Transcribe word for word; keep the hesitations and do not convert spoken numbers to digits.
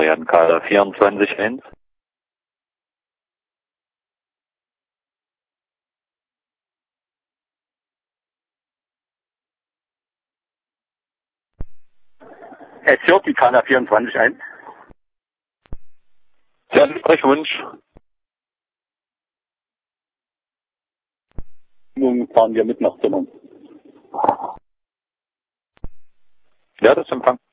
Florian Kader vierundzwanzig eins. S J, die Kader vierundzwanzig eins. Sie haben einen Sprechwunsch. Nun fahren wir mit nach Zimmern. Ja, das ist Empfang.